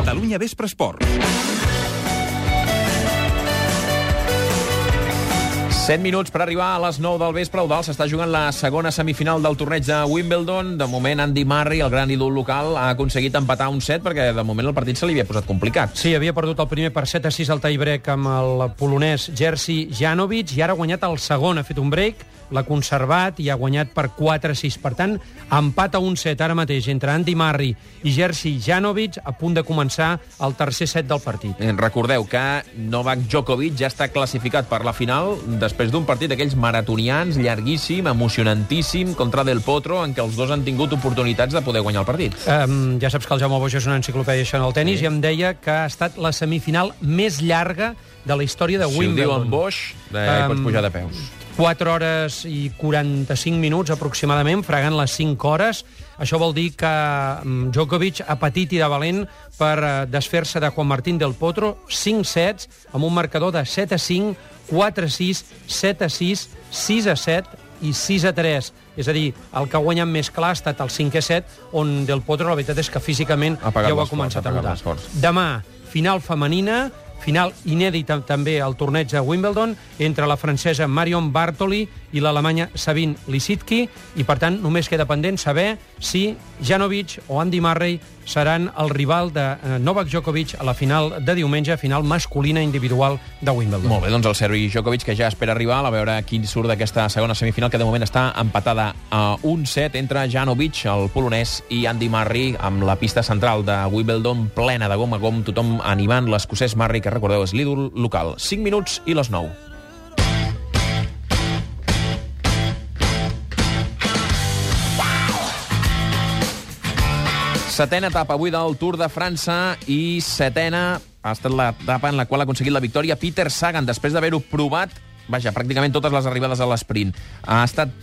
Catalunya Vespre Esport. 7 minuts per arribar a les 9 del vespre. Eudald, s'està jugant la segona semifinal del torneig de Wimbledon. De moment, Andy Murray, el gran ídol local, ha aconseguit empatar un set perquè de moment el partit se li havia posat complicat. Sí, havia perdut el primer per 7-6 al tie-break amb el polonès Jerzy Janowicz i ara ha guanyat el segon, ha fet un break, l'ha conservat i ha guanyat per 4-6. Per tant, empat a un set ara mateix entre Andy Murray i Jerzy Janowicz, a punt de començar el tercer set del partit. Recordeu que Novak Djokovic ja està classificat per la final després d'un partit d'aquells maratonians, llarguíssim, emocionantíssim, contra Del Potro, en què els dos han tingut oportunitats de poder guanyar el partit. Ja saps que el Jaume Boix és una enciclopèdia això en el tenis, i em deia que ha estat la semifinal més llarga de la història de Wimbledon. Si ho diu en Boix, pots pujar de peus. 4 hores i 45 minuts aproximadament, fregant les 5 hores. Això vol dir que Djokovic ha patit i de valent per desfer-se de Juan Martín Del Potro. 5 sets amb un marcador de 7-5, 4-6, 7-6, 6-7 i 6-3. És a dir, el que ha guanyat més clar ha estat el 5è set, on Del Potro, la veritat és que físicament ja ho ha començat a notar. Demà, final femenina, final inèdita també al torneig de Wimbledon, entre la francesa Marion Bartoli i l'alemanya Sabine Lisicki, i per tant només queda pendent saber si Janowicz o Andy Murray seran el rival de Novak Djokovic a la final de diumenge, final masculina individual de Wimbledon. Molt bé, doncs el Sergi Djokovic, que ja espera arribar, a veure quin surt d'aquesta segona semifinal, que de moment està empatada a un set entre Janowicz, el polonès, i Andy Murray, amb la pista central de Wimbledon plena de gom a gom, tothom animant l'escocès Murray, que recordeu és l'ídol local. 5 minuts i les 9. Setena etapa avui del Tour de França i setena ha estat l'etapa en la qual ha aconseguit la victòria Peter Sagan, després d'haver-ho provat pràcticament totes les arribades a l'esprint. Ha estat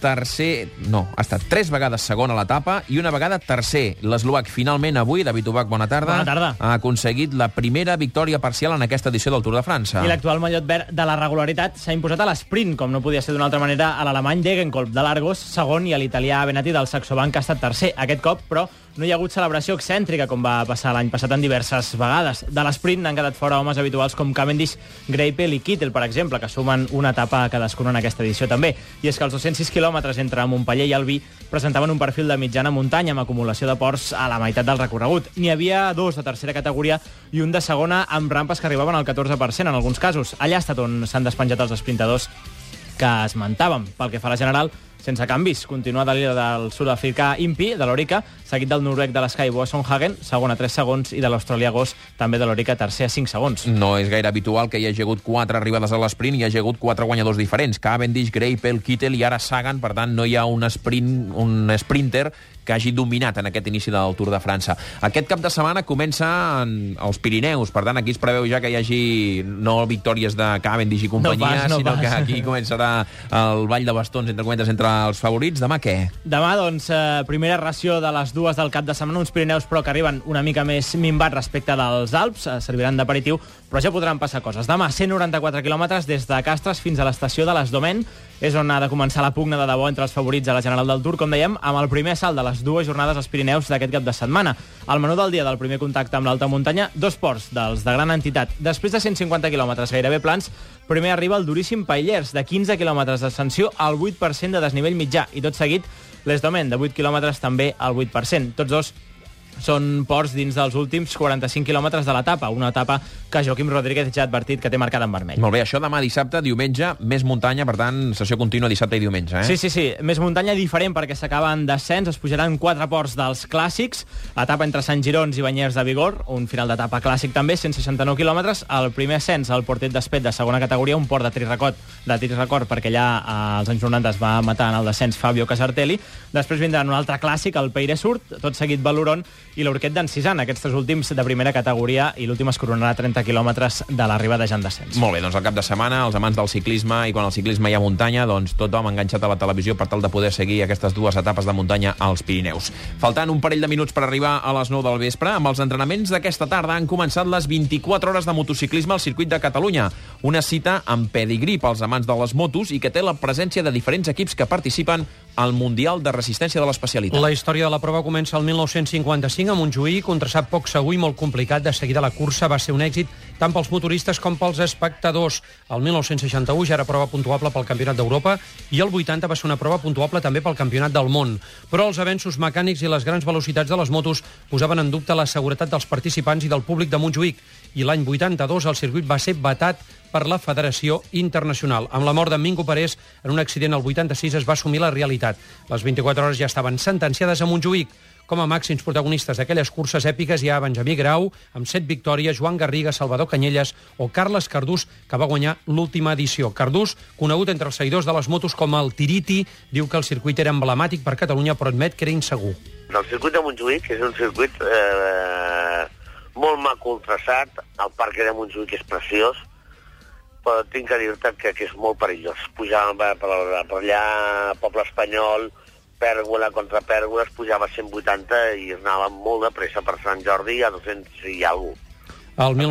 ha estat 3 vegades segon a l'etapa i una vegada tercer. L'eslovac finalment avui, David Ubach, bona tarda. Bona tarda. Ha aconseguit la primera victòria parcial en aquesta edició del Tour de França. I l'actual mallot verd de la regularitat s'ha imposat a l'esprint, com no podia ser d'una altra manera, a l'alemany Degenkolb de l'Argos, segon, i a l'italià Benati del Saxo Bank, que ha estat tercer. Aquest cop, però, no hi ha hagut celebració excèntrica, com va passar l'any passat en diverses vegades. De l'esprint n'han quedat fora homes habituals com Cavendish, Greipel i Kittel, per exemple, que sumen una etapa a cadascun en aquesta edició també. I és que els 206 quilòmetres entre Montpeller i Albi presentaven un perfil de mitjana muntanya amb acumulació de ports a la meitat del recorregut. N'hi havia 2 de tercera categoria i un de segona amb rampes que arribaven al 14% en alguns casos. Allà ha estat on s'han despenjat els esprintadors que esmentàvem. Pel que fa a la general, sense canvis. Continua de líder del sud-africà Impi, de l'Orica, seguit del noruec de l'Sky Boasson Hagen, segon a 3 segons, i de l'australià Goss, també de l'Orica, tercer a 5 segons. No és gaire habitual que hi hagi hagut 4 arribades a l'esprint i hi hagi hagut 4 guanyadors diferents. Cavendish, Greipel, Kittel i ara Sagan, per tant no hi ha un sprinter que hagi dominat en aquest inici del Tour de França. Aquest cap de setmana comença als Pirineus, per tant aquí es preveu ja que hi hagi no victòries de Cavendish i companyia, sinó que aquí començarà el ball de bastons entre cometes entre els favorits. Demà què? Demà, doncs, primera ració de les 2 del cap de setmana, uns Pirineus però que arriben una mica més minvats respecte dels Alps, serviran d'aperitiu, però ja podran passar coses. Demà, 194 quilòmetres des de Castres fins a l'estació de les Domaines, és on ha de començar la pugna de debò entre els favorits a la general del Tour, com dèiem, amb el primer salt de les 2 jornades als Pirineus d'aquest cap de setmana. El menú del dia del primer contacte amb l'alta muntanya, 2 ports dels de gran entitat. Després de 150 quilòmetres gairebé plans, primer arriba el duríssim Paillers, de 15 quilòmetres d'ascensió al 8% de desnivell mitjà, i tot seguit les Domaines, de 8 quilòmetres també al 8%. Tots dos són ports dins dels últims 45 quilòmetres de l'etapa, una etapa que Joaquim Rodríguez ja ha advertit que té marcada en vermell. Molt bé, això demà dissabte, diumenge, més muntanya, per tant, sessió contínua dissabte i diumenge, eh? Sí, més muntanya diferent perquè s'acaba en descens, es pujaran 4 ports dels clàssics, etapa entre Sant Girons i Banyers de Vigor, un final d'etapa clàssic també, 169 quilòmetres, el primer ascens al Portet d'Espet de segona categoria, un port de tir record, perquè allà als anys 90 es va matar en el descens Fabio Casartelli, després vindran un altre clàssic, el Peire Surt, tot seguit Valoron i l'Urquet d'en Cizan, aquests 3 últims de primera categoria, i l'últim es coronarà a 30 quilòmetres de l'arribada ja en descens. Molt bé, doncs al cap de setmana, els amants del ciclisme, i quan al ciclisme hi ha muntanya, doncs tothom enganxat a la televisió per tal de poder seguir aquestes 2 etapes de muntanya als Pirineus. Faltant un parell de minuts per arribar a les 9 del vespre, amb els entrenaments d'aquesta tarda han començat les 24 hores de motociclisme al circuit de Catalunya. Una cita amb pedigrí pels amants de les motos i que té la presència de diferents equips que participen al Mundial de Resistència de l'Especialitat. La història de la prova comença el 1955 175 a Montjuïc, un traçat poc segur i molt complicat. De seguida la cursa va ser un èxit tant pels motoristes com pels espectadors. El 1961 ja era prova puntuable pel Campionat d'Europa i el 80 va ser una prova puntuable també pel Campionat del Món. Però els avenços mecànics i les grans velocitats de les motos posaven en dubte la seguretat dels participants i del públic de Montjuïc. I l'any 82 el circuit va ser vetat per la Federació Internacional. Amb la mort d'en Mingo Parés, en un accident al 86 es va assumir la realitat. Les 24 hores ja estaven sentenciades a Montjuïc. Com a màxims protagonistes d'aquelles curses èpiques hi ha Benjamí Grau, amb 7 victòries, Joan Garriga, Salvador Canyelles o Carles Cardús, que va guanyar l'última edició. Cardús, conegut entre els seguidors de les motos com el Tiriti, diu que el circuit era emblemàtic per Catalunya, però admet que era insegur. El circuit de Montjuïc és un circuit molt maco traçat, el parc de Montjuïc és preciós, però tinc que dir-te que és molt perillós. Pujàvem per allà, Poble Espanyol, pèrgola contra pèrgola, es pujava a 180 i es anava molt de pressa per Sant Jordi a 200 i alguna cosa. El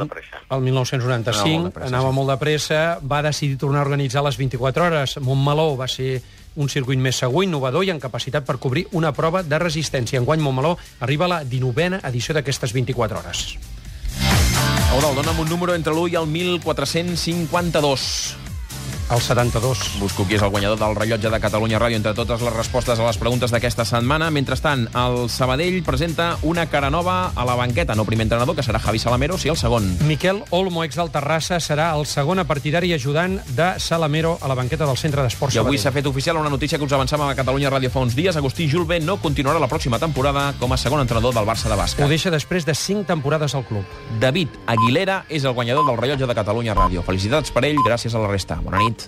1995 anava molt de pressa, va decidir tornar a organitzar les 24 hores. Montmeló va ser un circuit més segur, innovador i amb capacitat per cobrir una prova de resistència. Enguany Montmeló arriba a la 19a edició d'aquestes 24 hores. Eudald, dona'm un número entre l'1 i el 1452. El 72. Busco qui és el guanyador del rellotge de Catalunya Ràdio entre totes les respostes a les preguntes d'aquesta setmana. Mentrestant, el Sabadell presenta una cara nova a la banqueta. No primer entrenador, que serà Javi Salamero, sí el segon. Miquel Olmo, ex del Terrassa, serà el segon partidari i ajudant de Salamero a la banqueta del Centre d'Esports I avui Sabadell. s'ha fet oficial una notícia que us avançàvem a Catalunya Ràdio fa uns dies. Agustí Julve no continuarà la pròxima temporada com a segon entrenador del Barça de bàsquet. Ho deixa després de 5 temporades al club. David Aguilera és el guanyador del rellotge de Catalunya Ràdio. Felicitats per ell, gràcies a la resta. Bona nit.